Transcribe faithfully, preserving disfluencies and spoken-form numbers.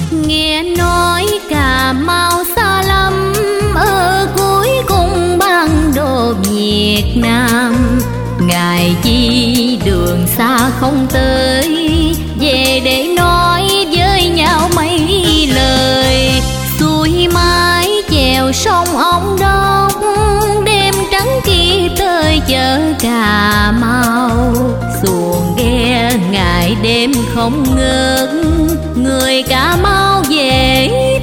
Nghe nói Cà Mau xa lắm, ở cuối cùng bản đồ Việt Nam. Ngài chi đường xa không tới, về để nói với nhau mấy lời. Xuôi mái chèo sông Ông Đốc, đêm trắng kia tới chợ Cà Mau. Xuồng ghe ngày đêm không ngớt, người Cà Mau về